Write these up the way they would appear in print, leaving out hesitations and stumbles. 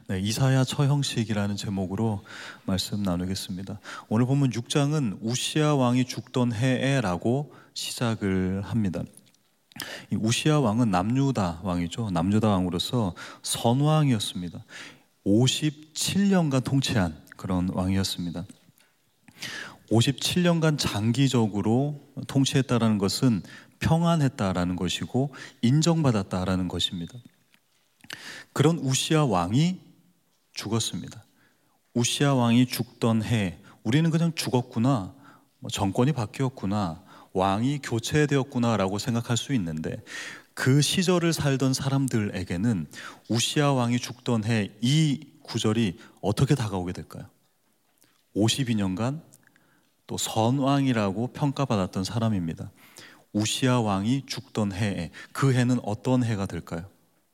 네, 이사야 처형식이라는 제목으로 말씀 나누겠습니다. 오늘 본문 6장은 우시야 왕이 죽던 해에라고 시작을 합니다. 이 우시야 왕은 남유다 왕이죠. 남유다 왕으로서 선왕이었습니다. 57년간 통치한 그런 왕이었습니다. 57년간 장기적으로 통치했다라는 것은 평안했다라는 것이고 인정받았다라는 것입니다. 그런 우시야 왕이 죽었습니다. 우시야 왕이 죽던 해, 우리는 그냥 죽었구나, 정권이 바뀌었구나, 왕이 교체되었구나 라고 생각할 수 있는데, 그 시절을 살던 사람들에게는 우시야 왕이 죽던 해 이 구절이 어떻게 다가오게 될까요? 52년간 또 선왕이라고 평가받았던 사람입니다. 우시야 왕이 죽던 해에, 그 해는 어떤 해가 될까요?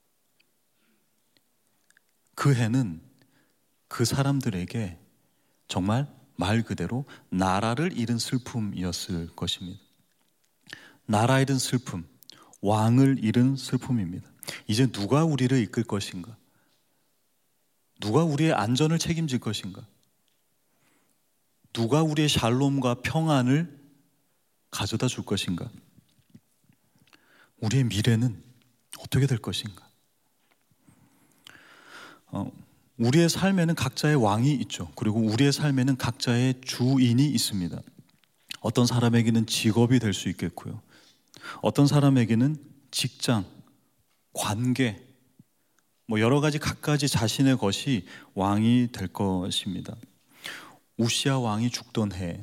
그 해는 그 사람들에게 정말 말 그대로 나라를 잃은 슬픔이었을 것입니다. 나라 잃은 슬픔, 왕을 잃은 슬픔입니다. 이제 누가 우리를 이끌 것인가? 누가 우리의 안전을 책임질 것인가? 누가 우리의 샬롬과 평안을 가져다 줄 것인가? 우리의 미래는 어떻게 될 것인가? 우리의 삶에는 각자의 왕이 있죠. 그리고 우리의 삶에는 각자의 주인이 있습니다. 어떤 사람에게는 직업이 될 수 있겠고요. 어떤 사람에게는 직장, 관계, 여러 가지 각가지 자신의 것이 왕이 될 것입니다. 우시야 왕이 죽던 해,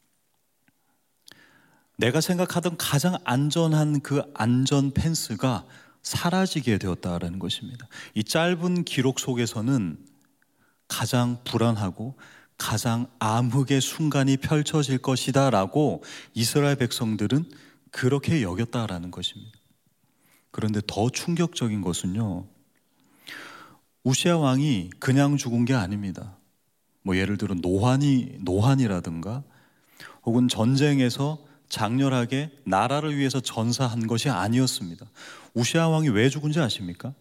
내가 생각하던 가장 안전한 그 안전 펜스가 사라지게 되었다라는 것입니다. 이 짧은 기록 속에서는 가장 불안하고 가장 암흑의 순간이 펼쳐질 것이다 라고 이스라엘 백성들은 그렇게 여겼다라는 것입니다. 그런데 더 충격적인 것은요, 우시야 왕이 그냥 죽은 게 아닙니다. 예를 들어 노환이라든가 혹은 전쟁에서 장렬하게 나라를 위해서 전사한 것이 아니었습니다. 우시야 왕이 왜 죽은지 아십니까?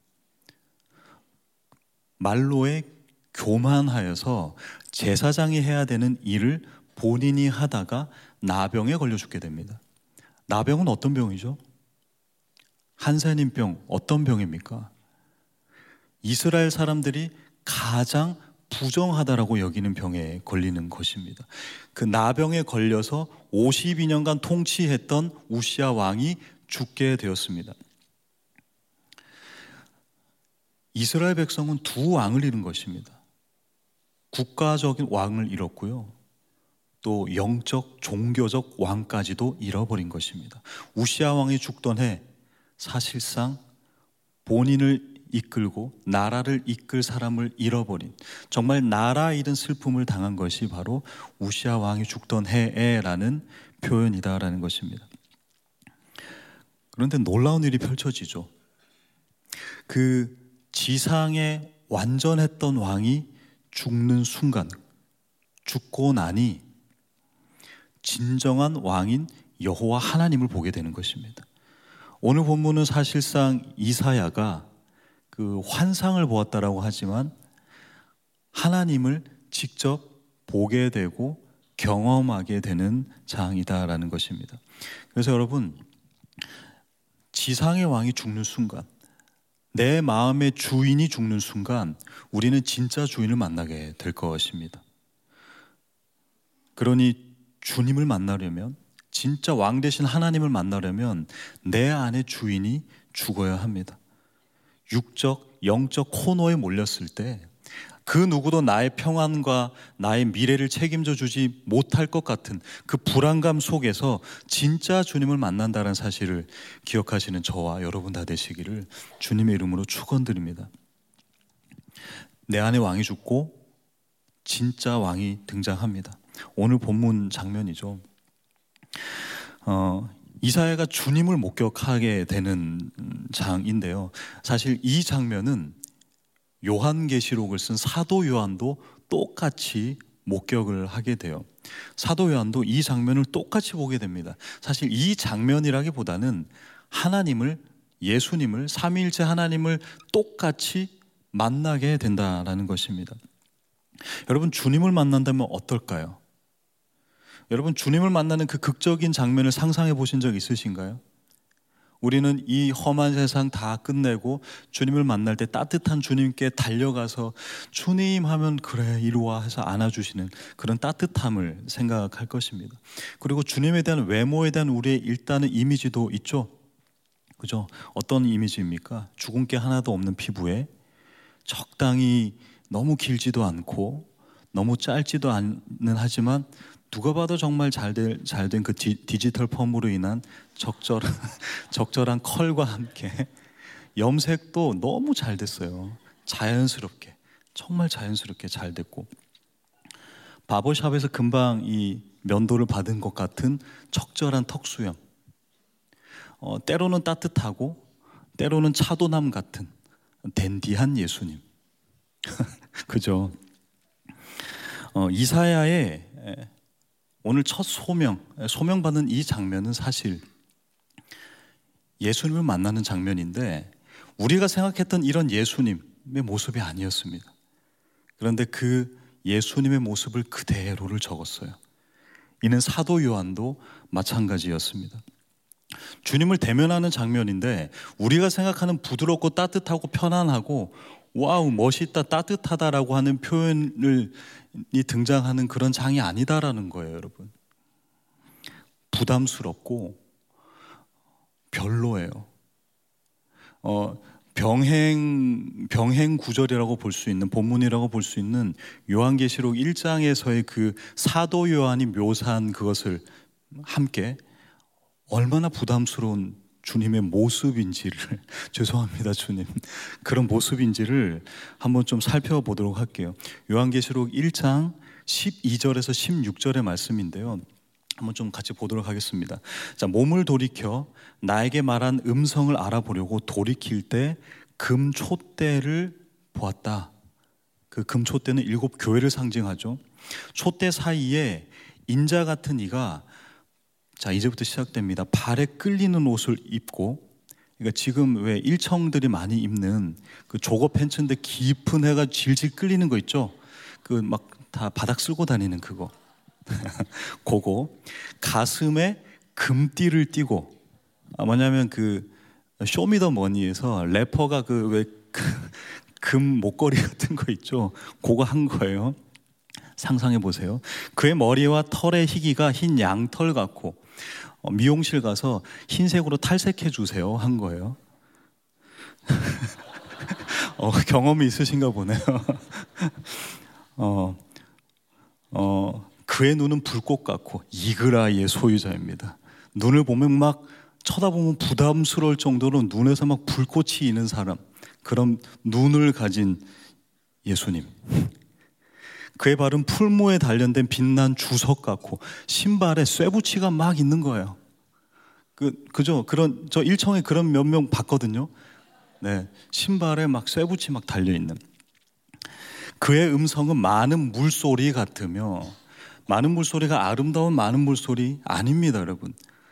말로에 교만하여서 제사장이 해야 되는 일을 본인이 하다가 나병에 걸려 죽게 됩니다. 나병은 어떤 병이죠? 한센인병, 어떤 병입니까? 이스라엘 사람들이 가장 부정하다라고 여기는 병에 걸리는 것입니다. 그 나병에 걸려서 52년간 통치했던 우시야 왕이 죽게 되었습니다. 이스라엘 백성은 두 왕을 잃은 것입니다. 국가적인 왕을 잃었고요, 또 영적, 종교적 왕까지도 잃어버린 것입니다. 우시야 왕이 죽던 해 사실상 본인을 이끌고 나라를 이끌 사람을 잃어버린, 정말 나라 잃은 슬픔을 당한 것이 바로 우시야 왕이 죽던 해에라는 표현이다라는 것입니다. 그런데 놀라운 일이 펼쳐지죠. 그 지상에 완전했던 왕이 죽는 순간, 죽고 나니 진정한 왕인 여호와 하나님을 보게 되는 것입니다. 오늘 본문은 사실상 이사야가 그 환상을 보았다라고 하지만 하나님을 직접 보게 되고 경험하게 되는 장이다라는 것입니다. 그래서 여러분, 지상의 왕이 죽는 순간, 내 마음의 주인이 죽는 순간 우리는 진짜 주인을 만나게 될 것입니다. 그러니 주님을 만나려면, 진짜 왕 되신 하나님을 만나려면 내 안의 주인이 죽어야 합니다. 육적, 영적 코너에 몰렸을 때 그 누구도 나의 평안과 나의 미래를 책임져 주지 못할 것 같은 그 불안감 속에서 진짜 주님을 만난다는 사실을 기억하시는 저와 여러분 다 되시기를 주님의 이름으로 축원드립니다. 내 안에 왕이 죽고 진짜 왕이 등장합니다. 오늘 본문 장면이죠. 이사야가 주님을 목격하게 되는 장인데요, 사실 이 장면은 요한계시록을 쓴 사도 요한도 똑같이 목격을 하게 돼요. 사도 요한도 이 장면을 똑같이 보게 됩니다. 사실 이 장면이라기보다는 하나님을, 예수님을, 삼위일체 하나님을 똑같이 만나게 된다라는 것입니다. 여러분, 주님을 만난다면 어떨까요? 여러분, 주님을 만나는 그 극적인 장면을 상상해 보신 적 있으신가요? 우리는 이 험한 세상 다 끝내고 주님을 만날 때 따뜻한 주님께 달려가서 주님 하면 그래 이리 와 해서 안아주시는 그런 따뜻함을 생각할 것입니다. 그리고 주님에 대한 외모에 대한 우리의 일단은 이미지도 있죠. 그죠? 어떤 이미지입니까? 주근깨 하나도 없는 피부에 적당히 너무 길지도 않고 너무 짧지도 않는 하지만 누가 봐도 정말 잘된 그 디지털 펌으로 인한 적절한 컬과 함께 염색도 너무 잘 됐어요. 자연스럽게, 정말 자연스럽게 잘 됐고 바버샵에서 금방 이 면도를 받은 것 같은 적절한 턱수염, 때로는 따뜻하고 때로는 차도남 같은 댄디한 예수님. 그죠? 이사야의 오늘 첫 소명받는 이 장면은 사실 예수님을 만나는 장면인데 우리가 생각했던 이런 예수님의 모습이 아니었습니다. 그런데 그 예수님의 모습을 그대로를 적었어요. 이는 사도 요한도 마찬가지였습니다. 주님을 대면하는 장면인데 우리가 생각하는 부드럽고 따뜻하고 편안하고 와우 멋있다 따뜻하다라고 하는 표현이 등장하는 그런 장이 아니다라는 거예요, 여러분. 부담스럽고 별로예요. 병행 구절이라고 볼 수 있는 본문이라고 볼 수 있는 요한계시록 1장에서의 그 사도 요한이 묘사한 그것을 함께 얼마나 부담스러운 주님의 모습인지를 죄송합니다 주님 그런 모습인지를 한번 좀 살펴보도록 할게요. 요한계시록 1장 12절에서 16절의 말씀인데요, 한번 좀 같이 보도록 하겠습니다. 자, 몸을 돌이켜 나에게 말한 음성을 알아보려고 돌이킬 때 금촛대를 보았다. 그 금촛대는 7 교회를 상징하죠. 촛대 사이에 인자 같은 이가, 자 이제부터 시작됩니다. 발에 끌리는 옷을 입고, 그러니까 지금 왜 일청들이 많이 입는 그 조거 팬츠인데 깊은 해가 질질 끌리는 거 있죠. 그 막 다 바닥 쓸고 다니는 그거. 그거 가슴에 금띠를 띠고, 뭐냐면 그 쇼미더머니에서 래퍼가 그 왜 금 목걸이 같은 거 있죠. 그거 한 거예요. 상상해 보세요. 그의 머리와 털의 희기가 흰 양털 같고 미용실 가서 흰색으로 탈색해 주세요 한 거예요. 경험이 있으신가 보네요. 그의 눈은 불꽃 같고 이글아이의 소유자입니다. 눈을 보면 막 쳐다보면 부담스러울 정도로 눈에서 막 불꽃이 있는 사람, 그런 눈을 가진 예수님. 그의 발은 풀무에 단련된 빛난 주석 같고 신발에 쇠붙이가 막 있는 거예요. 그죠? 그런 저 일청에 그런 몇 명 봤거든요. 네, 신발에 막 쇠붙이 막 달려 있는. 그의 음성은 많은 물소리 같으며, 많은 물소리가 아름다운 많은 물소리 아닙니다, 여러분.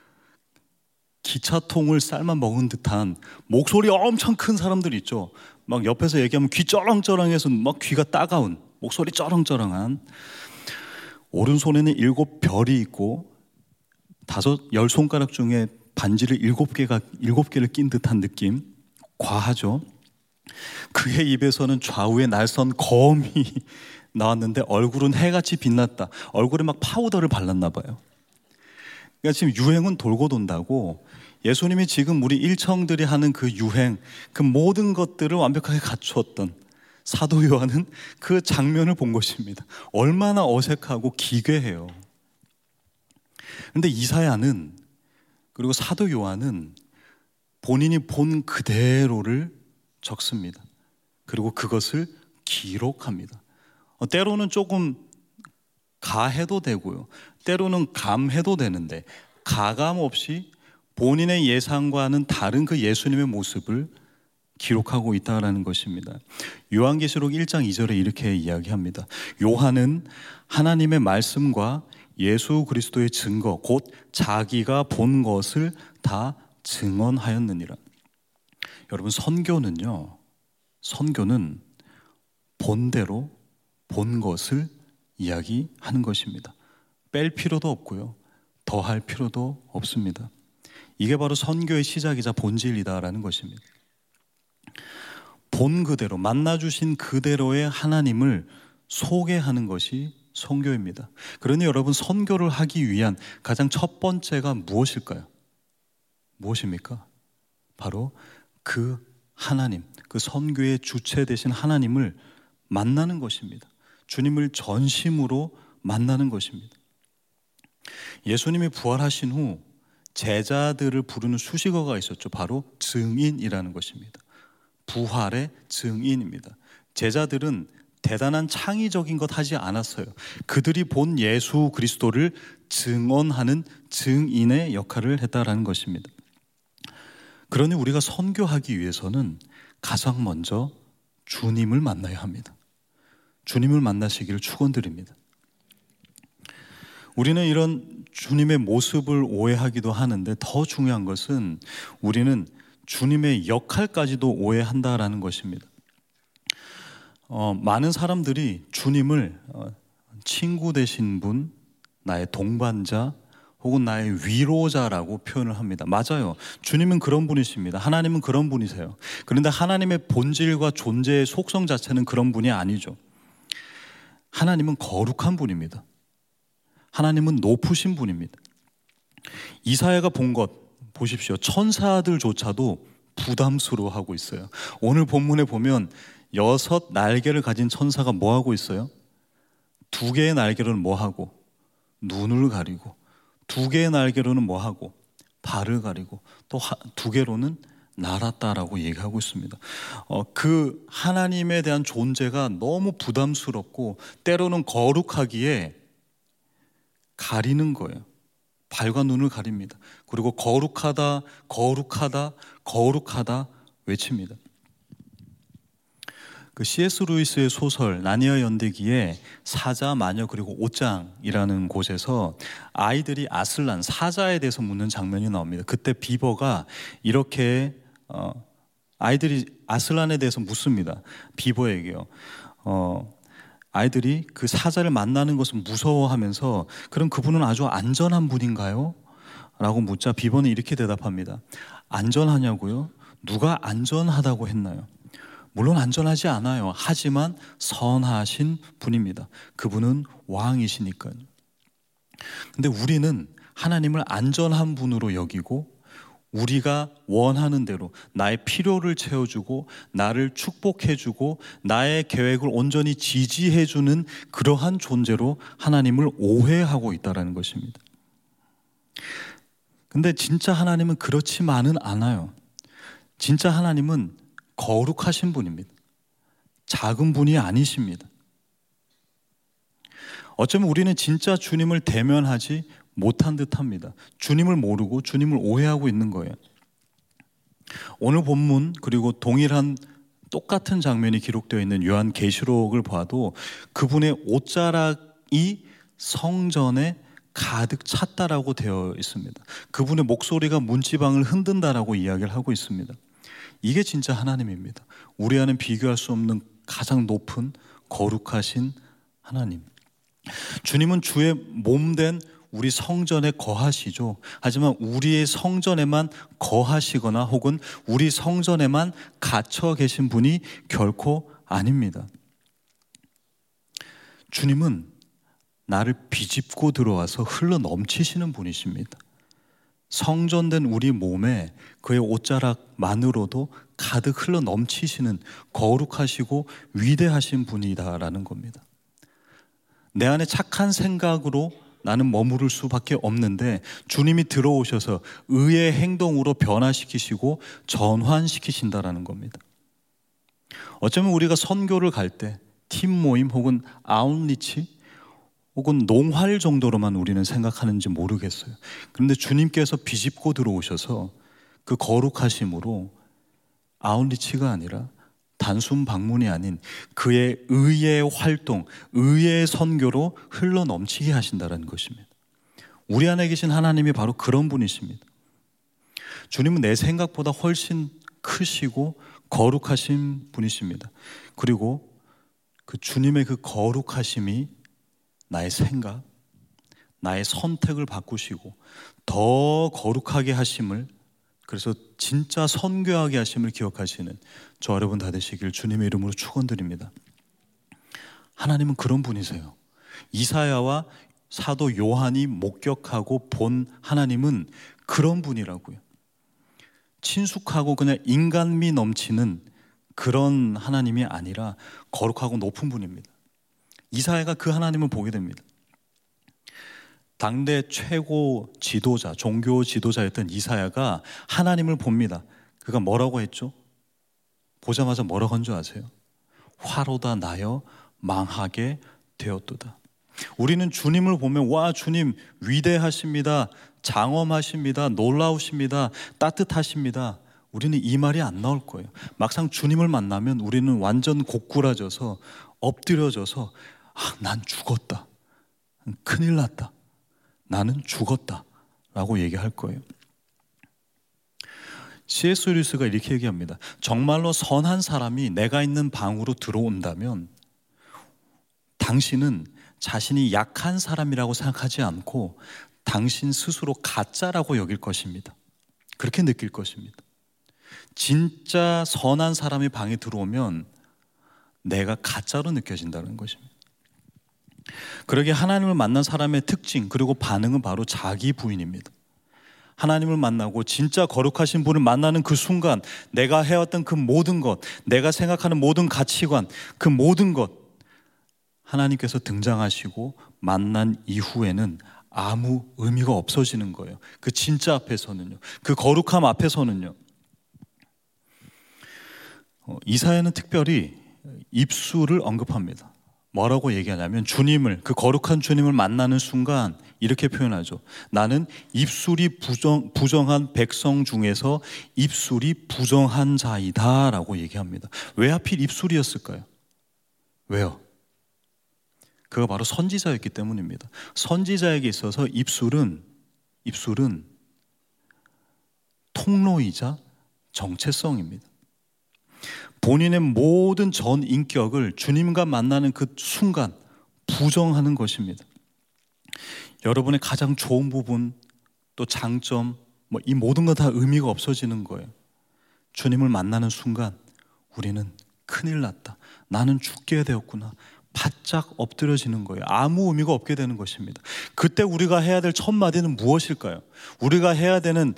기차통을 삶아 먹은 듯한 목소리 엄청 큰 사람들 있죠. 막 옆에서 얘기하면 귀 쩌렁쩌렁해서 막 귀가 따가운 목소리 쩌렁쩌렁한. 오른손에는 7 별이 있고 10 손가락 중에 반지를 7개를 낀 듯한 느낌. 과하죠. 그의 입에서는 좌우에 날선 검이 나왔는데 얼굴은 해같이 빛났다. 얼굴에 막 파우더를 발랐나 봐요. 그러니까 지금 유행은 돌고 돈다고 예수님이 지금 우리 일청들이 하는 그 유행, 그 모든 것들을 완벽하게 갖추었던 사도 요한은 그 장면을 본 것입니다. 얼마나 어색하고 기괴해요. 그런데 이사야는, 그리고 사도 요한은 본인이 본 그대로를 적습니다. 그리고 그것을 기록합니다. 때로는 조금 가해도 되고요, 때로는 감해도 되는데 가감 없이 본인의 예상과는 다른 그 예수님의 모습을 기록하고 있다는 것입니다. 요한계시록 1장 2절에 이렇게 이야기합니다. 요한은 하나님의 말씀과 예수 그리스도의 증거, 곧 자기가 본 것을 다 증언하였느니라. 여러분, 선교는 본대로 본 것을 이야기하는 것입니다. 뺄 필요도 없고요, 더할 필요도 없습니다. 이게 바로 선교의 시작이자 본질이다라는 것입니다. 본 그대로, 만나주신 그대로의 하나님을 소개하는 것이 선교입니다. 그러니 여러분, 선교를 하기 위한 가장 첫 번째가 무엇일까요? 무엇입니까? 바로 그 하나님, 그 선교의 주체 되신 하나님을 만나는 것입니다. 주님을 전심으로 만나는 것입니다. 예수님이 부활하신 후 제자들을 부르는 수식어가 있었죠. 바로 증인이라는 것입니다. 부활의 증인입니다. 제자들은 대단한 창의적인 것 하지 않았어요. 그들이 본 예수 그리스도를 증언하는 증인의 역할을 했다라는 것입니다. 그러니 우리가 선교하기 위해서는 가장 먼저 주님을 만나야 합니다. 주님을 만나시기를 축원드립니다. 우리는 이런 주님의 모습을 오해하기도 하는데, 더 중요한 것은 우리는 주님의 역할까지도 오해한다라는 것입니다. 많은 사람들이 주님을 친구 되신 분, 나의 동반자, 혹은 나의 위로자라고 표현을 합니다. 맞아요. 주님은 그런 분이십니다. 하나님은 그런 분이세요. 그런데 하나님의 본질과 존재의 속성 자체는 그런 분이 아니죠. 하나님은 거룩한 분입니다. 하나님은 높으신 분입니다. 이사야가 본 것 보십시오. 천사들조차도 부담스러워하고 있어요. 오늘 본문에 보면 6 날개를 가진 천사가 뭐하고 있어요? 2개의 날개로는 뭐하고? 눈을 가리고, 2개의 날개로는 뭐하고? 발을 가리고, 또 2개로는 날았다라고 얘기하고 있습니다. 그 하나님에 대한 존재가 너무 부담스럽고 때로는 거룩하기에 가리는 거예요. 발과 눈을 가립니다. 그리고 거룩하다, 거룩하다, 거룩하다 외칩니다. 그 C.S. 루이스의 소설 나니아 연대기에 사자, 마녀 그리고 옷장이라는 곳에서 아이들이 아슬란, 사자에 대해서 묻는 장면이 나옵니다. 그때 비버가 이렇게 아이들이 아슬란에 대해서 묻습니다. 비버에게요. 아이들이 그 사자를 만나는 것을 무서워하면서, 그럼 그분은 아주 안전한 분인가요? 라고 묻자 비버는 이렇게 대답합니다. 안전하냐고요? 누가 안전하다고 했나요? 물론 안전하지 않아요. 하지만 선하신 분입니다. 그분은 왕이시니까요. 근데 우리는 하나님을 안전한 분으로 여기고, 우리가 원하는 대로 나의 필요를 채워주고 나를 축복해주고 나의 계획을 온전히 지지해주는 그러한 존재로 하나님을 오해하고 있다는 것입니다. 근데 진짜 하나님은 그렇지만은 않아요. 진짜 하나님은 거룩하신 분입니다. 작은 분이 아니십니다. 어쩌면 우리는 진짜 주님을 대면하지 못한 듯합니다. 주님을 모르고 주님을 오해하고 있는 거예요. 오늘 본문 그리고 동일한 똑같은 장면이 기록되어 있는 요한계시록을 봐도 그분의 옷자락이 성전에 가득 찼다라고 되어 있습니다. 그분의 목소리가 문지방을 흔든다라고 이야기를 하고 있습니다. 이게 진짜 하나님입니다. 우리와는 비교할 수 없는 가장 높은 거룩하신 하나님. 주님은 주의 몸된 우리 성전에 거하시죠. 하지만 우리의 성전에만 거하시거나 혹은 우리 성전에만 갇혀 계신 분이 결코 아닙니다. 주님은 나를 비집고 들어와서 흘러 넘치시는 분이십니다. 성전된 우리 몸에 그의 옷자락만으로도 가득 흘러 넘치시는 거룩하시고 위대하신 분이다라는 겁니다. 내 안에 착한 생각으로 나는 머무를 수밖에 없는데 주님이 들어오셔서 의의 행동으로 변화시키시고 전환시키신다라는 겁니다. 어쩌면 우리가 선교를 갈 때 팀 모임 혹은 아웃리치 혹은 농활 정도로만 우리는 생각하는지 모르겠어요. 그런데 주님께서 비집고 들어오셔서 그 거룩하심으로 아웃리치가 아니라 단순 방문이 아닌 그의 의의 활동, 의의 선교로 흘러 넘치게 하신다는 것입니다. 우리 안에 계신 하나님이 바로 그런 분이십니다. 주님은 내 생각보다 훨씬 크시고 거룩하신 분이십니다. 그리고 그 주님의 그 거룩하심이 나의 생각, 나의 선택을 바꾸시고 더 거룩하게 하심을, 그래서 진짜 선교하게 하심을 기억하시는 저 여러분 다 되시길 주님의 이름으로 축원드립니다. 하나님은 그런 분이세요. 이사야와 사도 요한이 목격하고 본 하나님은 그런 분이라고요. 친숙하고 그냥 인간미 넘치는 그런 하나님이 아니라 거룩하고 높은 분입니다. 이사야가 그 하나님을 보게 됩니다. 당대 최고 지도자, 종교 지도자였던 이사야가 하나님을 봅니다. 그가 뭐라고 했죠? 보자마자 뭐라고 한 줄 아세요? 화로다 나여 망하게 되었도다. 우리는 주님을 보면 와, 주님 위대하십니다, 장엄하십니다, 놀라우십니다, 따뜻하십니다. 우리는 이 말이 안 나올 거예요. 막상 주님을 만나면 우리는 완전 고꾸라져서 엎드려져서 난 죽었다, 큰일 났다, 나는 죽었다 라고 얘기할 거예요. C.S. 루이스가 이렇게 얘기합니다. 정말로 선한 사람이 내가 있는 방으로 들어온다면 당신은 자신이 약한 사람이라고 생각하지 않고 당신 스스로 가짜라고 여길 것입니다. 그렇게 느낄 것입니다. 진짜 선한 사람이 방에 들어오면 내가 가짜로 느껴진다는 것입니다. 그러기에 하나님을 만난 사람의 특징 그리고 반응은 바로 자기 부인입니다. 하나님을 만나고 진짜 거룩하신 분을 만나는 그 순간 내가 해왔던 그 모든 것, 내가 생각하는 모든 가치관, 그 모든 것 하나님께서 등장하시고 만난 이후에는 아무 의미가 없어지는 거예요. 그 진짜 앞에서는요, 그 거룩함 앞에서는요. 이사야는 특별히 입술을 언급합니다. 뭐라고 얘기하냐면 주님을, 그 거룩한 주님을 만나는 순간 이렇게 표현하죠. 나는 입술이 부정한 백성 중에서 입술이 부정한 자이다 라고 얘기합니다. 왜 하필 입술이었을까요? 왜요? 그가 바로 선지자였기 때문입니다. 선지자에게 있어서 입술은 통로이자 정체성입니다. 본인의 모든 전 인격을 주님과 만나는 그 순간 부정하는 것입니다. 여러분의 가장 좋은 부분, 또 장점, 이 모든 것 다 의미가 없어지는 거예요. 주님을 만나는 순간 우리는 큰일 났다, 나는 죽게 되었구나, 바짝 엎드려지는 거예요. 아무 의미가 없게 되는 것입니다. 그때 우리가 해야 될 첫 마디는 무엇일까요? 우리가 해야 되는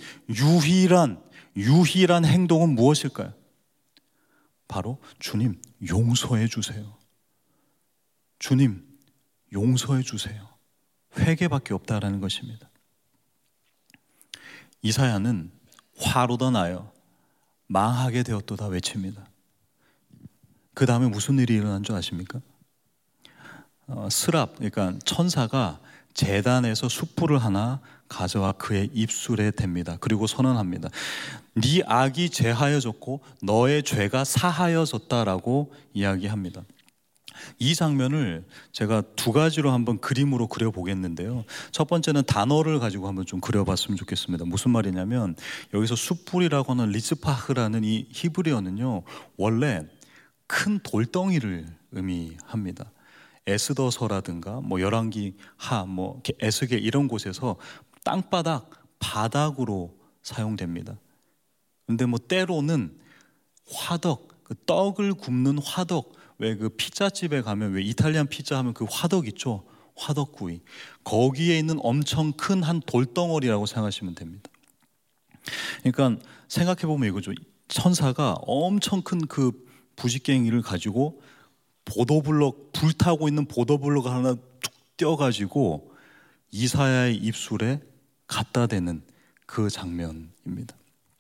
유일한 행동은 무엇일까요? 바로 주님 용서해 주세요. 주님 용서해 주세요. 회개밖에 없다라는 것입니다. 이사야는 화로다 나여 망하게 되었도다 외칩니다. 그 다음에 무슨 일이 일어난 줄 아십니까? 스랍, 그러니까 천사가 제단에서 숯불을 하나 가져와 그의 입술에 댑니다. 그리고 선언합니다. 네 악이 제하여졌고 너의 죄가 사하여졌다라고 이야기합니다. 이 장면을 제가 두 가지로 한번 그림으로 그려보겠는데요. 첫 번째는 단어를 가지고 한번 좀 그려봤으면 좋겠습니다. 무슨 말이냐면 여기서 숯불이라고 하는 리스파흐라는 이 히브리어는요, 원래 큰 돌덩이를 의미합니다. 에스더서라든가 열왕기하, 에스겔 이런 곳에서 땅바닥, 바닥으로 사용됩니다. 근데 때로는 화덕, 그 떡을 굽는 화덕, 왜 그 피자집에 가면 왜 이탈리안 피자 하면 그 화덕 있죠? 화덕구이. 거기에 있는 엄청 큰 한 돌덩어리라고 생각하시면 됩니다. 그러니까 생각해보면 이거죠. 천사가 엄청 큰 그 부싯갱이를 가지고 보도블럭, 불타고 있는 보도블럭 하나 툭 떼어가지고 이사야의 입술에 갖다 대는 그 장면입니다.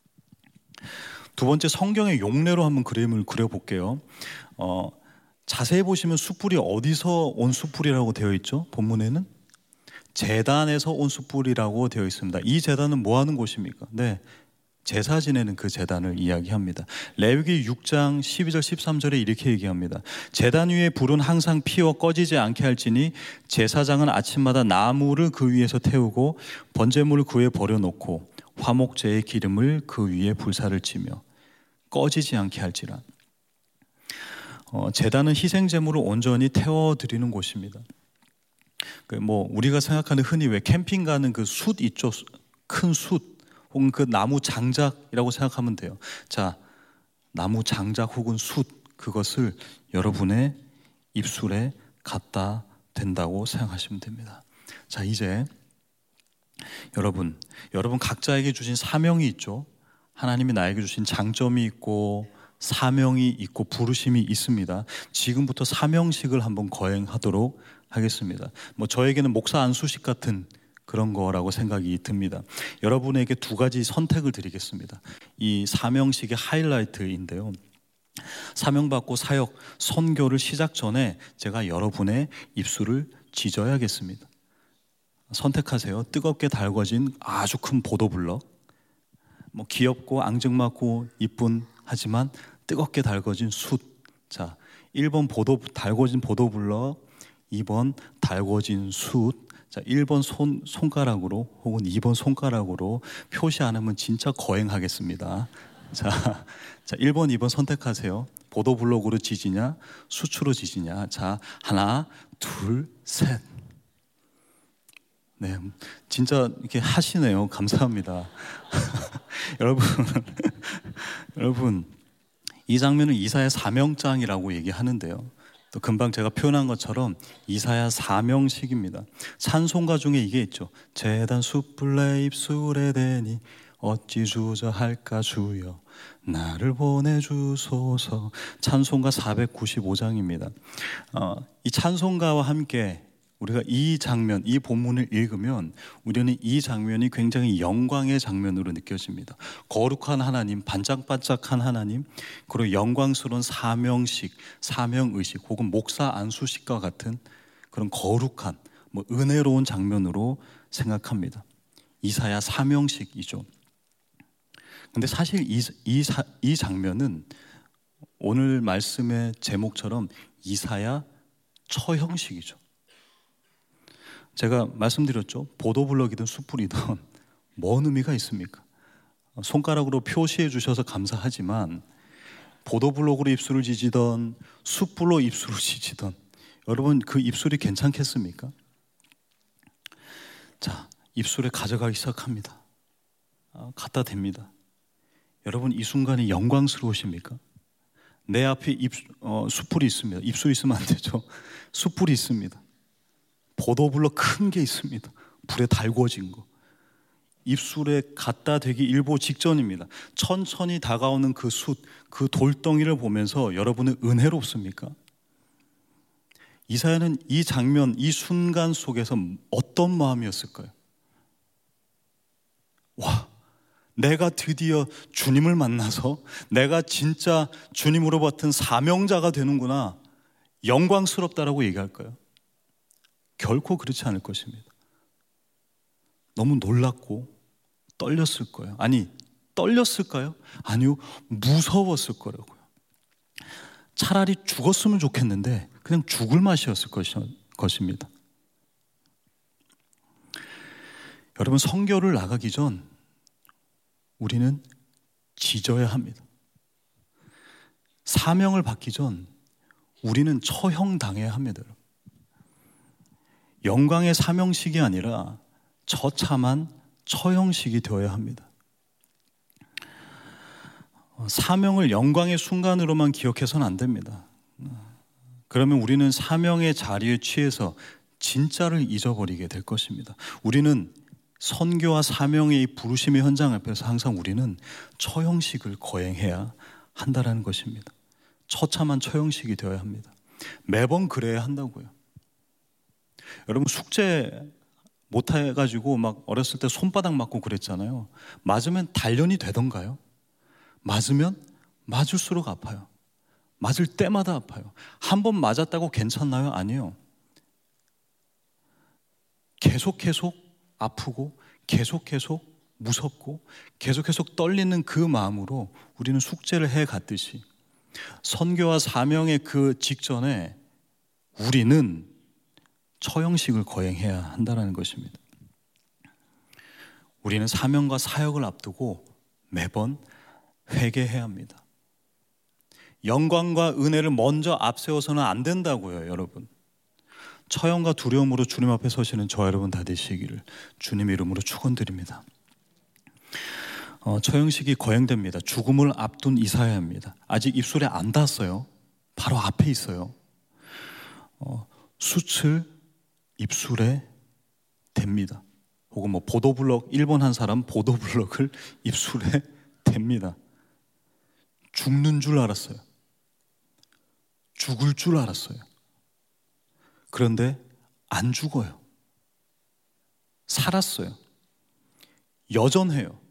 두 번째, 성경의 용례로 한번 그림을 그려볼게요. 자세히 보시면 숯불이 어디서 온 숯불이라고 되어 있죠? 본문에는 제단에서 온 숯불이라고 되어 있습니다. 이 제단은 뭐 하는 곳입니까? 네, 제사 지내는 그 제단을 이야기합니다. 레위기 6장 12절 13절에 이렇게 얘기합니다. 제단 위에 불은 항상 피어 꺼지지 않게 할지니 제사장은 아침마다 나무를 그 위에서 태우고 번제물을 그 위에 버려놓고 화목제의 기름을 그 위에 불사를 치며 꺼지지 않게 할지라. 제단은 희생 제물을 온전히 태워드리는 곳입니다. 우리가 생각하는 흔히 왜 캠핑 가는 그 숯 있죠? 큰 숯 혹은 그 나무 장작이라고 생각하면 돼요. 자, 나무 장작 혹은 숯, 그것을 여러분의 입술에 갖다 댄다고 생각하시면 됩니다. 자, 이제 여러분 각자에게 주신 사명이 있죠. 하나님이 나에게 주신 장점이 있고 사명이 있고 부르심이 있습니다. 지금부터 사명식을 한번 거행하도록 하겠습니다. 저에게는 목사 안수식 같은 그런 거라고 생각이 듭니다. 여러분에게 두 가지 선택을 드리겠습니다. 이 사명식의 하이라이트인데요. 사명받고 사역, 선교를 시작 전에 제가 여러분의 입술을 찢어야겠습니다. 선택하세요. 뜨겁게 달궈진 아주 큰 보도블럭, 귀엽고 앙증맞고 이쁜 하지만 뜨겁게 달궈진 숯. 자, 1번 달궈진 보도블럭, 2번 달궈진 숯. 자, 1번 손가락으로 혹은 2번 손가락으로 표시 안 하면 진짜 거행하겠습니다. 자, 1번, 2번 선택하세요. 보도블럭으로 지지냐, 숯으로 지지냐. 자, 하나, 둘, 셋. 네, 진짜 이렇게 하시네요. 감사합니다. 여러분, 이 장면은 이사야 사명장이라고 얘기하는데요. 또 금방 제가 표현한 것처럼 이사야 사명식입니다. 찬송가 중에 이게 있죠. 제단 숯불 내 입술에 대니 어찌 주저할까 주여 나를 보내주소서. 찬송가 495장입니다. 이 찬송가와 함께 우리가 이 장면, 이 본문을 읽으면 우리는 이 장면이 굉장히 영광의 장면으로 느껴집니다. 거룩한 하나님, 반짝반짝한 하나님, 그리고 영광스러운 사명식, 사명의식 혹은 목사 안수식과 같은 그런 거룩한 은혜로운 장면으로 생각합니다. 이사야 사명식이죠. 근데 사실 이 장면은 오늘 말씀의 제목처럼 이사야 처형식이죠. 제가 말씀드렸죠. 보도블럭이든 숯불이든 뭔 의미가 있습니까? 손가락으로 표시해 주셔서 감사하지만 보도블럭으로 입술을 지지던 숯불로 입술을 지지던 여러분 그 입술이 괜찮겠습니까? 자, 입술에 가져가기 시작합니다. 갖다 댑니다. 여러분 이 순간이 영광스러우십니까? 내 앞에 숯불이 있습니다. 입술이 있으면 안 되죠. 숯불이 있습니다. 보도블럭 큰 게 있습니다. 불에 달궈진 거. 입술에 갖다 대기 일보 직전입니다. 천천히 다가오는 그 숯, 그 돌덩이를 보면서 여러분은 은혜롭습니까? 이사야는 이 장면, 이 순간 속에서 어떤 마음이었을까요? 와, 내가 드디어 주님을 만나서 내가 진짜 주님으로 받은 사명자가 되는구나. 영광스럽다라고 얘기할까요? 결코 그렇지 않을 것입니다. 너무 놀랐고 떨렸을 거예요. 아니, 떨렸을까요? 아니요, 무서웠을 거라고요. 차라리 죽었으면 좋겠는데 그냥 죽을 맛이었을 것입니다. 여러분, 선교를 나가기 전 우리는 지져야 합니다. 사명을 받기 전 우리는 처형당해야 합니다. 영광의 사명식이 아니라 처참한 처형식이 되어야 합니다. 사명을 영광의 순간으로만 기억해서는 안 됩니다. 그러면 우리는 사명의 자리에 취해서 진짜를 잊어버리게 될 것입니다. 우리는 선교와 사명의 이 부르심의 현장 앞에서 항상 우리는 처형식을 거행해야 한다는 것입니다. 처참한 처형식이 되어야 합니다. 매번 그래야 한다고요. 여러분 숙제 못해가지고 막 어렸을 때 손바닥 맞고 그랬잖아요. 맞으면 단련이 되던가요? 맞으면 맞을수록 아파요. 맞을 때마다 아파요. 한 번 맞았다고 괜찮나요? 아니요. 계속 아프고 계속 무섭고 계속 떨리는 그 마음으로 우리는 숙제를 해갔듯이 선교와 사명의 그 직전에 우리는 처형식을 거행해야 한다는 것입니다. 우리는 사명과 사역을 앞두고 매번 회개해야 합니다. 영광과 은혜를 먼저 앞세워서는 안 된다고요, 여러분. 처형과 두려움으로 주님 앞에 서시는 저 여러분 다 되시기를 주님 이름으로 축원드립니다. 처형식이 거행됩니다. 죽음을 앞둔 이사야입니다. 아직 입술에 안 닿았어요. 바로 앞에 있어요. 숯을 입술에 댑니다. 혹은 보도블럭, 일본 한 사람 보도블럭을 입술에 댑니다. 죽는 줄 알았어요. 죽을 줄 알았어요. 그런데 안 죽어요. 살았어요. 여전해요.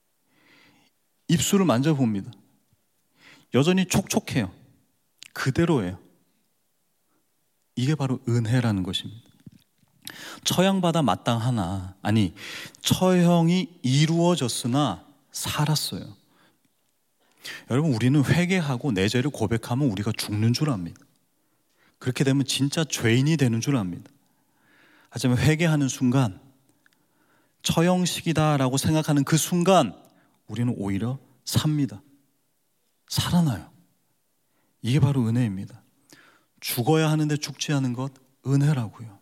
입술을 만져봅니다. 여전히 촉촉해요. 그대로예요. 이게 바로 은혜라는 것입니다. 처형받아 마땅하나, 아니 처형이 이루어졌으나 살았어요. 여러분, 우리는 회개하고 내 죄를 고백하면 우리가 죽는 줄 압니다. 그렇게 되면 진짜 죄인이 되는 줄 압니다. 하지만 회개하는 순간, 처형식이다라고 생각하는 그 순간 우리는 오히려 삽니다. 살아나요. 이게 바로 은혜입니다. 죽어야 하는데 죽지 않은 것, 은혜라고요.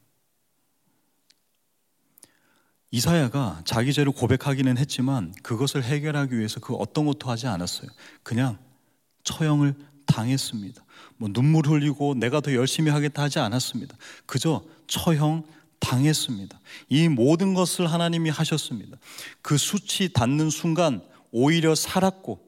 이사야가 자기 죄를 고백하기는 했지만 그것을 해결하기 위해서 그 어떤 것도 하지 않았어요. 그냥 처형을 당했습니다. 눈물 흘리고 내가 더 열심히 하겠다 하지 않았습니다. 그저 처형 당했습니다. 이 모든 것을 하나님이 하셨습니다. 그 숯이 닿는 순간 오히려 살았고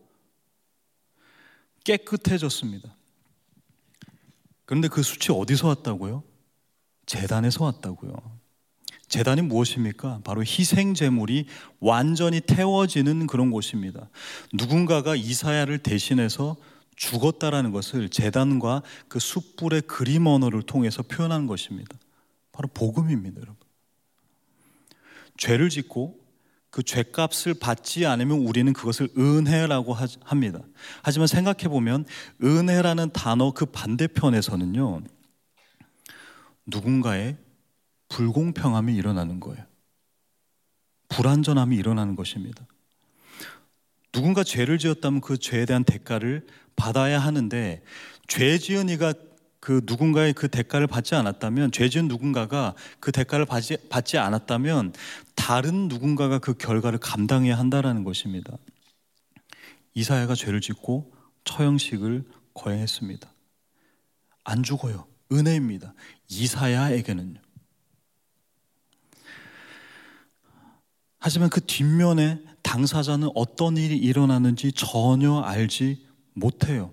깨끗해졌습니다. 그런데 그 숯이 어디서 왔다고요? 제단에서 왔다고요. 제단이 무엇입니까? 바로 희생 제물이 완전히 태워지는 그런 곳입니다. 누군가가 이사야를 대신해서 죽었다라는 것을 제단과 그 숯불의 그림 언어를 통해서 표현한 것입니다. 바로 복음입니다, 여러분. 죄를 짓고 그 죄값을 받지 않으면 우리는 그것을 은혜라고 합니다. 하지만 생각해보면 은혜라는 단어 그 반대편에서는요, 누군가의 불공평함이 일어나는 거예요. 불완전함이 일어나는 것입니다. 누군가 죄를 지었다면 그 죄에 대한 대가를 받아야 하는데, 죄 지은 이가 그 누군가의 그 대가를 받지 않았다면, 죄 지은 누군가가 그 대가를 받지 않았다면 다른 누군가가 그 결과를 감당해야 한다는 것입니다. 이사야가 죄를 짓고 처형식을 거행했습니다. 안 죽어요. 은혜입니다. 이사야에게는요. 하지만 그 뒷면에 당사자는 어떤 일이 일어나는지 전혀 알지 못해요.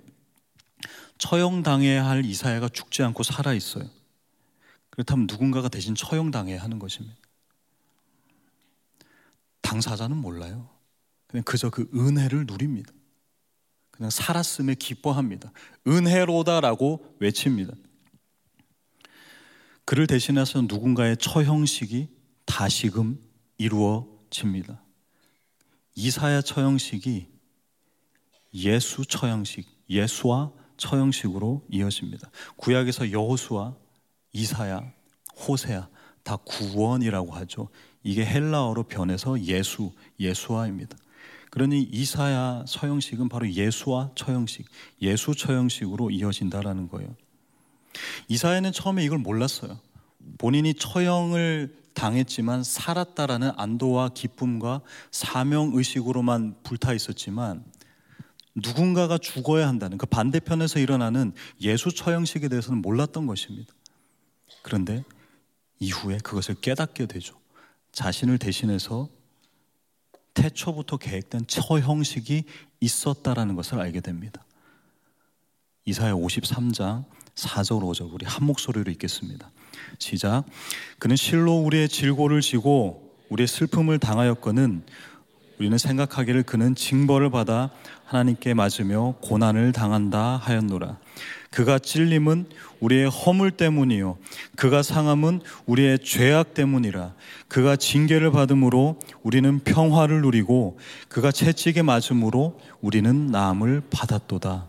처형당해야 할 이사야가 죽지 않고 살아있어요. 그렇다면 누군가가 대신 처형당해야 하는 것입니다. 당사자는 몰라요. 그냥 그저 그 은혜를 누립니다. 그냥 살았음에 기뻐합니다. 은혜로다라고 외칩니다. 그를 대신해서 누군가의 처형식이 다시금 이루어집니다. 이사야 처형식이 예수 처형식, 예수와 처형식으로 이어집니다. 구약에서 여호수아, 이사야, 호세아 다 구원이라고 하죠. 이게 헬라어로 변해서 예수, 예수아입니다. 그러니 이사야 처형식은 바로 예수와 처형식, 예수 처형식으로 이어진다라는 거예요. 이사야는 처음에 이걸 몰랐어요. 본인이 처형을 당했지만 살았다라는 안도와 기쁨과 사명의식으로만 불타 있었지만, 누군가가 죽어야 한다는 그 반대편에서 일어나는 예수 처형식에 대해서는 몰랐던 것입니다. 그런데 이후에 그것을 깨닫게 되죠. 자신을 대신해서 태초부터 계획된 처형식이 있었다라는 것을 알게 됩니다. 이사야 53장 4절 5절 우리 한 목소리로 읽겠습니다. 시작. 그는 실로 우리의 질고를 지고 우리의 슬픔을 당하였거늘 우리는 생각하기를 그는 징벌을 받아 하나님께 맞으며 고난을 당한다 하였노라. 그가 찔림은 우리의 허물 때문이요 그가 상함은 우리의 죄악 때문이라. 그가 징계를 받음으로 우리는 평화를 누리고 그가 채찍에 맞음으로 우리는 나음을 받았도다.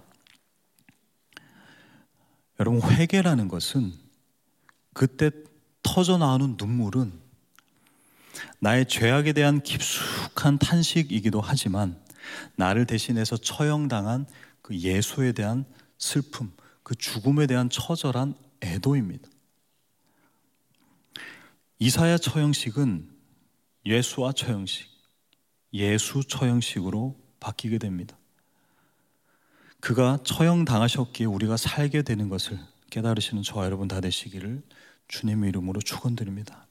여러분, 회개라는 것은, 그때 터져 나오는 눈물은 나의 죄악에 대한 깊숙한 탄식이기도 하지만 나를 대신해서 처형당한 그 예수에 대한 슬픔, 그 죽음에 대한 처절한 애도입니다. 이사야 처형식은 예수와 처형식, 예수 처형식으로 바뀌게 됩니다. 그가 처형당하셨기에 우리가 살게 되는 것을 깨달으시는 저와 여러분 다 되시기를 주님의 이름으로 축원드립니다.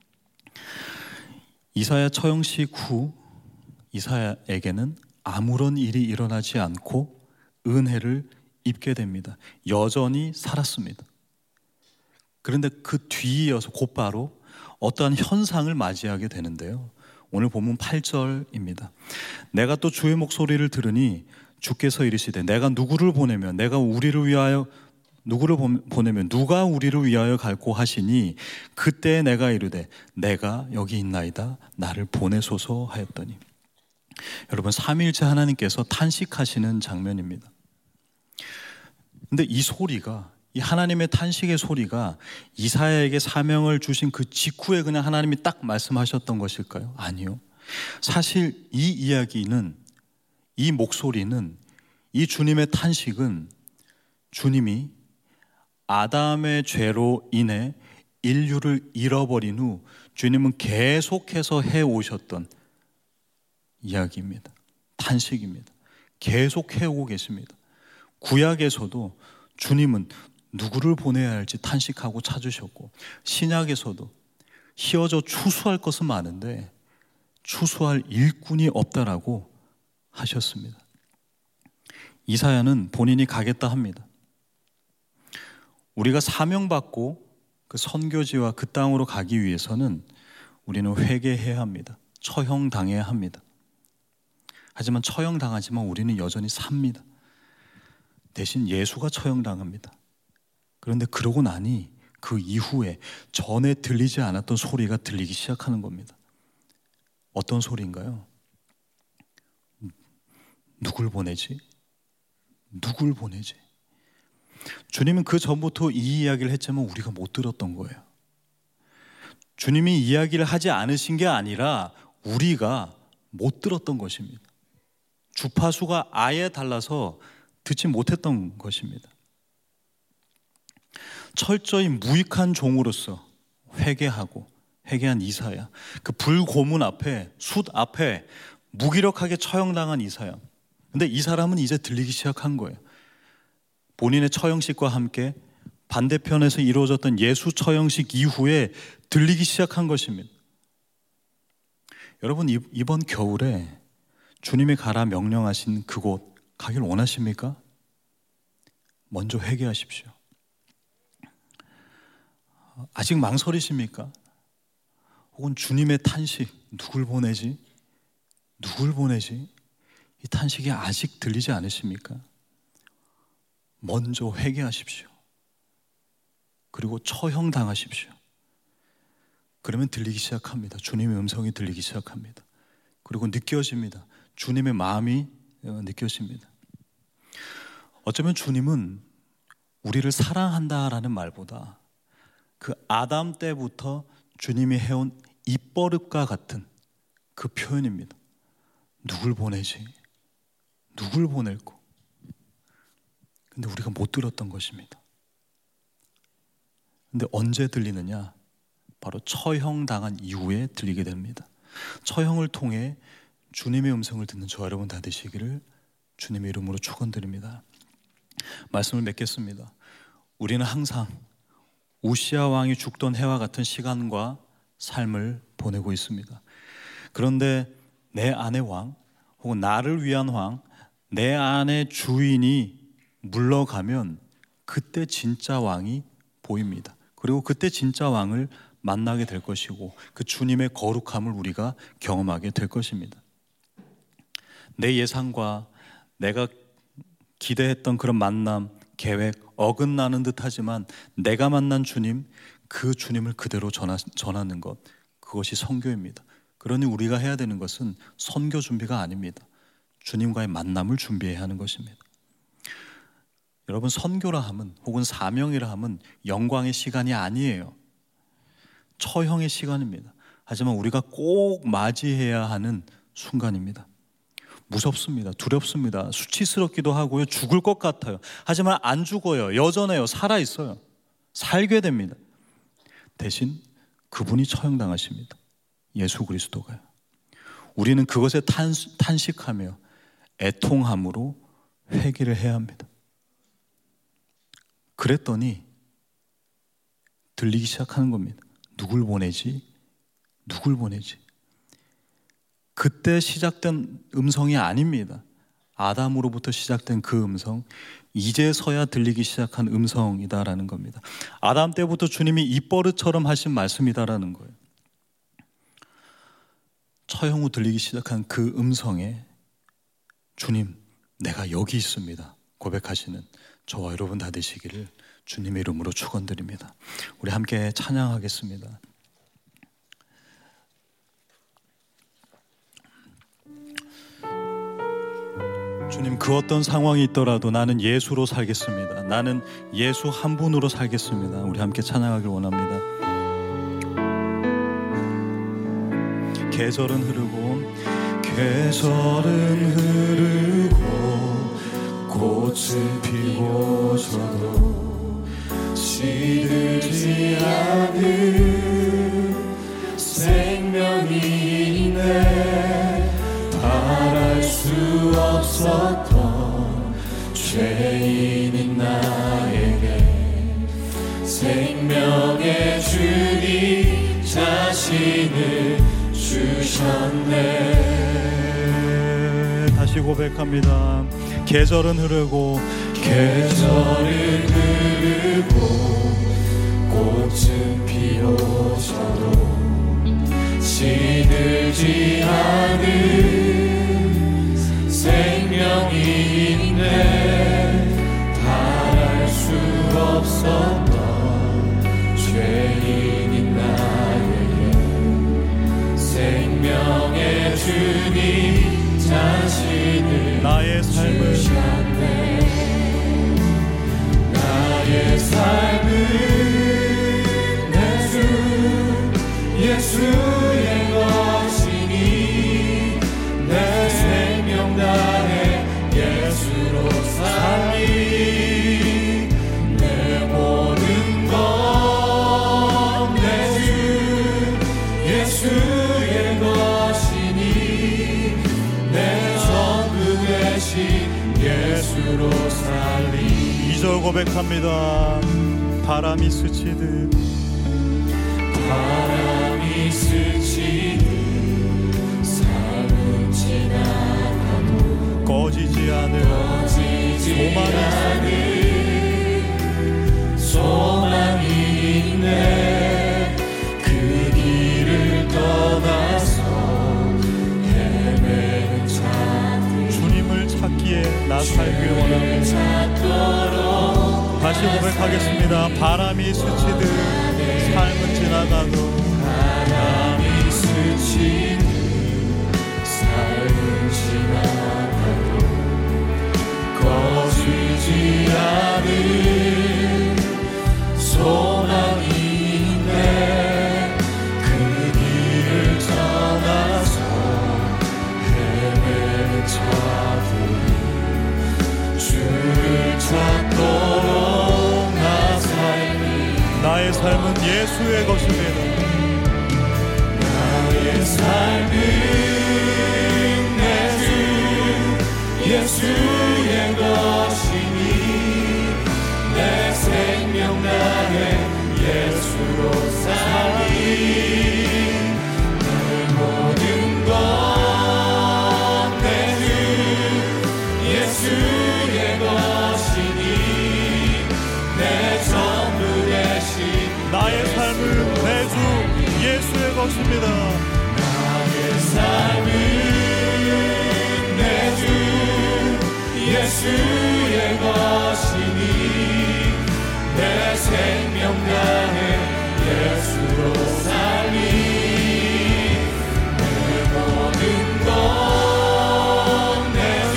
이사야 처형식 후 이사야에게는 아무런 일이 일어나지 않고 은혜를 입게 됩니다. 여전히 살았습니다. 그런데 그 뒤이어서 곧바로 어떠한 현상을 맞이하게 되는데요. 오늘 본문 8절입니다. 내가 또 주의 목소리를 들으니 주께서 이르시되 내가 누구를 보내면 내가 우리를 위하여 누구를 보내면 누가 우리를 위하여 갈고 하시니 그때 내가 이르되 내가 여기 있나이다 나를 보내소서 하였더니. 여러분, 삼위일체 하나님께서 탄식하시는 장면입니다. 근데 이 소리가, 이 하나님의 탄식의 소리가 이사야에게 사명을 주신 그 직후에 그냥 하나님이 딱 말씀하셨던 것일까요? 아니요. 사실 이 이야기는, 이 목소리는, 이 주님의 탄식은 주님이 아담의 죄로 인해 인류를 잃어버린 후 주님은 계속해서 해오셨던 이야기입니다. 탄식입니다. 계속 해오고 계십니다. 구약에서도 주님은 누구를 보내야 할지 탄식하고 찾으셨고, 신약에서도 희어져 추수할 것은 많은데 추수할 일꾼이 없다라고 하셨습니다. 이사야는 본인이 가겠다 합니다. 우리가 사명받고 그 선교지와 그 땅으로 가기 위해서는 우리는 회개해야 합니다. 처형당해야 합니다. 하지만 처형당하지만 우리는 여전히 삽니다. 대신 예수가 처형당합니다. 그런데 그러고 나니 그 이후에 전에 들리지 않았던 소리가 들리기 시작하는 겁니다. 어떤 소리인가요? 누굴 보내지? 누굴 보내지? 주님은 그 전부터 이 이야기를 했지만 우리가 못 들었던 거예요. 주님이 이야기를 하지 않으신 게 아니라 우리가 못 들었던 것입니다. 주파수가 아예 달라서 듣지 못했던 것입니다. 철저히 무익한 종으로서 회개한 이사야, 그 불고문 앞에, 숫 앞에 무기력하게 처형당한 이사야. 근데 이 사람은 이제 들리기 시작한 거예요. 본인의 처형식과 함께 반대편에서 이루어졌던 예수 처형식 이후에 들리기 시작한 것입니다. 여러분, 이번 겨울에 주님이 가라 명령하신 그곳 가길 원하십니까? 먼저 회개하십시오. 아직 망설이십니까? 혹은 주님의 탄식, 누굴 보내지? 누굴 보내지? 이 탄식이 아직 들리지 않으십니까? 먼저 회개하십시오. 그리고 처형당하십시오. 그러면 들리기 시작합니다. 주님의 음성이 들리기 시작합니다. 그리고 느껴집니다. 주님의 마음이 느껴집니다. 어쩌면 주님은 우리를 사랑한다라는 말보다 그 아담 때부터 주님이 해온 입버릇과 같은 그 표현입니다. 누굴 보내지? 누굴 보낼고? 근데 우리가 못 들었던 것입니다. 근데 언제 들리느냐? 바로 처형당한 이후에 들리게 됩니다. 처형을 통해 주님의 음성을 듣는 저와 여러분 다 되시기를 주님의 이름으로 축원드립니다. 말씀을 맺겠습니다. 우리는 항상 우시아 왕이 죽던 해와 같은 시간과 삶을 보내고 있습니다. 그런데 내 안의 왕, 혹은 나를 위한 왕, 내 안의 주인이 물러가면 그때 진짜 왕이 보입니다. 그리고 그때 진짜 왕을 만나게 될 것이고 그 주님의 거룩함을 우리가 경험하게 될 것입니다. 내 예상과 내가 기대했던 그런 만남, 계획, 어긋나는 듯 하지만 내가 만난 주님, 그 주님을 그대로 전하는 것, 그것이 선교입니다. 그러니 우리가 해야 되는 것은 선교 준비가 아닙니다. 주님과의 만남을 준비해야 하는 것입니다. 여러분, 선교라 함은, 혹은 사명이라 함은 영광의 시간이 아니에요. 처형의 시간입니다. 하지만 우리가 꼭 맞이해야 하는 순간입니다. 무섭습니다. 두렵습니다. 수치스럽기도 하고요. 죽을 것 같아요. 하지만 안 죽어요. 여전해요. 살아있어요. 살게 됩니다. 대신 그분이 처형당하십니다. 예수 그리스도가요. 우리는 그것에 탄식하며 애통함으로 회개를 해야 합니다. 그랬더니 들리기 시작하는 겁니다. 누굴 보내지? 누굴 보내지? 그때 시작된 음성이 아닙니다. 아담으로부터 시작된 그 음성, 이제서야 들리기 시작한 음성이다라는 겁니다. 아담 때부터 주님이 입버릇처럼 하신 말씀이다라는 거예요. 처형 후 들리기 시작한 그 음성에 주님, 내가 여기 있습니다 고백하시는 저와 여러분 다 되시기를 주님의 이름으로 축원드립니다. 우리 함께 찬양하겠습니다. 주님, 그 어떤 상황이 있더라도 나는 예수로 살겠습니다. 나는 예수 한 분으로 살겠습니다. 우리 함께 찬양하길 원합니다. 계절은 흐르고 꽃은 피고서도 시들지 않은 생명이 있네. 바랄 수 없었던 죄인인 나에게 생명의 주님 자신을 주셨네. 다시 고백합니다. 계절은 흐르고 꽃은 피어서도 시들지 않은 생명이 있네. 바랄 수 없었던 죄인인 나에게 생명의 주님 자신을 나의 삶을 주셨네. 나의 삶은 내 주 예수의 것이니 내 생명 다해 예수로 살리. 내 모든 것 내 주 예수의 것이니 내 전부 되신 예수로 살리. 2절 고백합니다. 바람이 스치듯 삶은 지나가도 꺼지지 않은 소망이 있네. 그 길을 떠나서 헤매는 자들 주님을 찾기에 나 살길 원합니다. 다시 고백하겠습니다. 바람이 스치듯 삶은 지나가도 바람이 스치듯 삶은 지나가도 꺼지지 않은 소망이 있네. 그 길을 떠나서 헤매는 자들이 주를 찾도록 나의 삶은 예수의 것입니다. 나의 삶은 내 주 예수의 것이니 내 생명 다해 예수로 살리. 내 모든 것 내 주 예수의 것이니 내 전부 되신 나의 삶은 내 주 예수의 것입니다. 나의 삶은 내 주 예수의 것이니 내 생명 다해 예수로 살리. 내 모든 것 내 주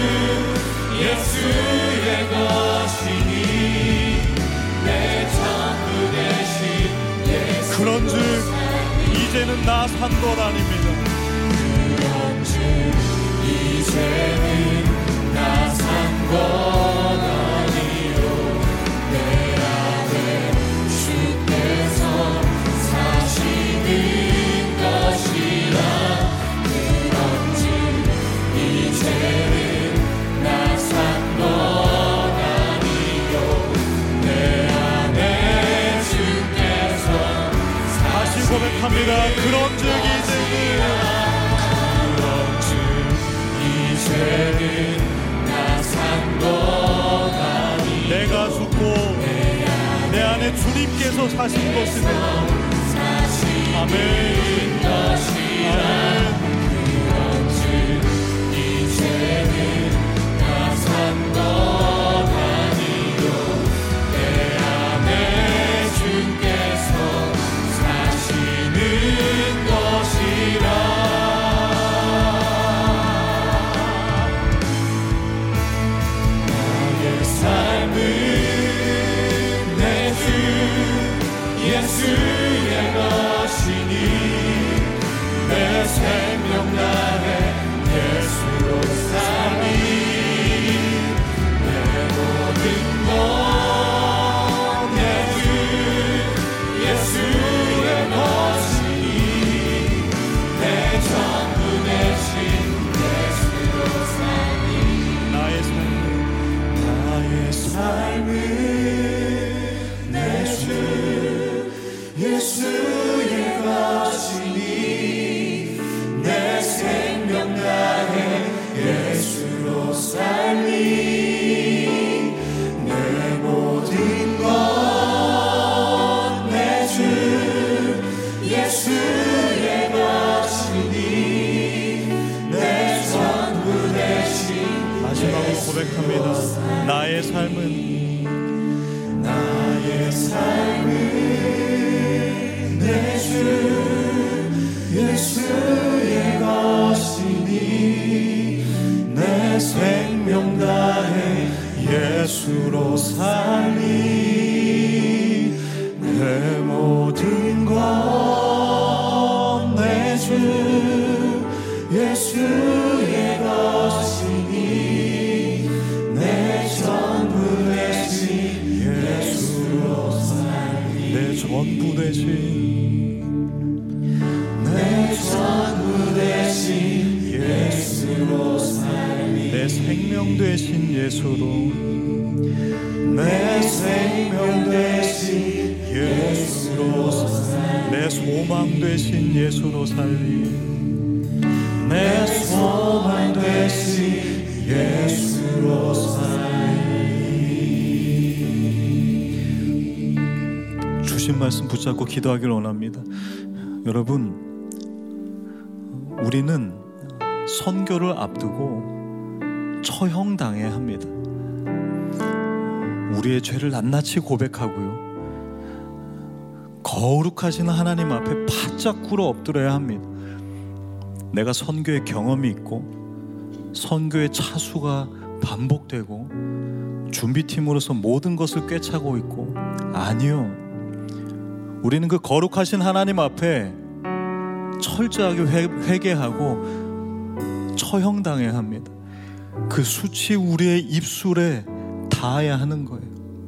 예수의 것이니 내 전부 되신 예수. 그런즉 이제는 나 산 것 아닙니다. 그런즉 고백합니다. 그런즉 이제는 나 산 것 아니요 내가 죽고 내 안에 주님께서 사신 것이다. 아멘. 그런즉 이제는 나 산 것 아니요 내 안에 주께서 사시는 것이라. 나의 삶은 내 주 예수의 것이니 내 생명 나의 예수로 사니 내 모든 것 내 주 예수의 것이니 내 전부 되신 예수로 사니 나의 삶은 내 주 예수의 것이니 내 생명 나의 예수로 살리 내 모든 것 내 주 예수의 것이니 내 전부 되신 마지막으로 고백합니다. 나의 삶은 내 주 예수의 것이니 내 생명 다해 예수로 살리 내 모든 것 내 주 예수의 것이니 내 전부 되신 예수로 살리 내 전부 되신 예수로 살리 내 생명 되신 예수로 내 생명 되신 예수로 살리 내 소망 되신 예수로 살리 내 소망 되신 예수로 살리. 주신 말씀 붙잡고 기도하기를 원합니다. 여러분, 우리는 선교를 앞두고 처형당해야 합니다. 우리의 죄를 낱낱이 고백하고요, 거룩하신 하나님 앞에 바짝 꿇어 엎드려야 합니다. 내가 선교의 경험이 있고 선교의 차수가 반복되고 준비팀으로서 모든 것을 꿰차고 있고, 아니요, 우리는 그 거룩하신 하나님 앞에 철저하게 회개하고 처형당해야 합니다. 그 수치 우리의 입술에 닿아야 하는 거예요.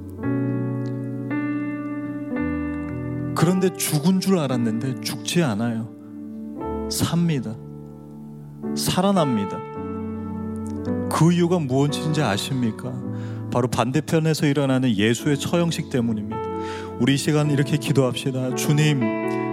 그런데 죽은 줄 알았는데 죽지 않아요. 삽니다. 살아납니다. 그 이유가 무엇인지 아십니까? 바로 반대편에서 일어나는 예수의 처형식 때문입니다. 우리 이 시간 이렇게 기도합시다. 주님,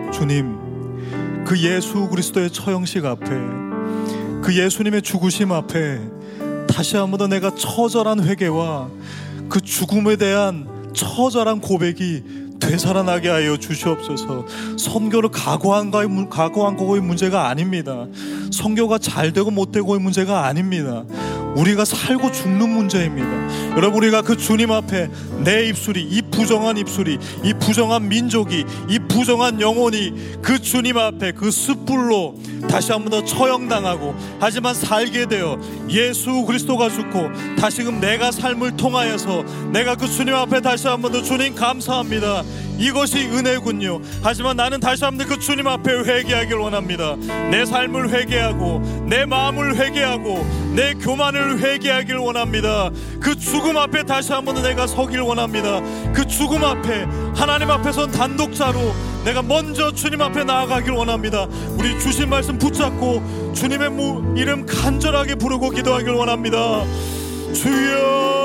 그 예수 그리스도의 처형식 앞에, 그 예수님의 죽으심 앞에 다시 한 번 더 내가 처절한 회개와 그 죽음에 대한 처절한 고백이 되살아나게 하여 주시옵소서. 선교를 각오한 거의 문제가 아닙니다. 선교가 잘 되고 못 되고의 문제가 아닙니다. 우리가 살고 죽는 문제입니다. 여러분, 우리가 그 주님 앞에 내 입술이, 이 부정한 입술이, 이 부정한 민족이, 이 부정한 영혼이 그 주님 앞에 그 숯불로 다시 한 번 더 처형당하고, 하지만 살게 되어 예수 그리스도가 죽고 다시금 내가 삶을 통하여서 내가 그 주님 앞에 다시 한 번 더 주님 감사합니다, 이것이 은혜군요. 하지만 나는 다시 한번 그 주님 앞에 회개하길 원합니다. 내 삶을 회개하고 내 마음을 회개하고 내 교만을 회개하길 원합니다. 그 죽음 앞에 다시 한번 내가 서길 원합니다. 그 죽음 앞에 하나님 앞에 선 단독자로 내가 먼저 주님 앞에 나아가길 원합니다. 우리 주신 말씀 붙잡고 주님의 이름 간절하게 부르고 기도하길 원합니다. 주여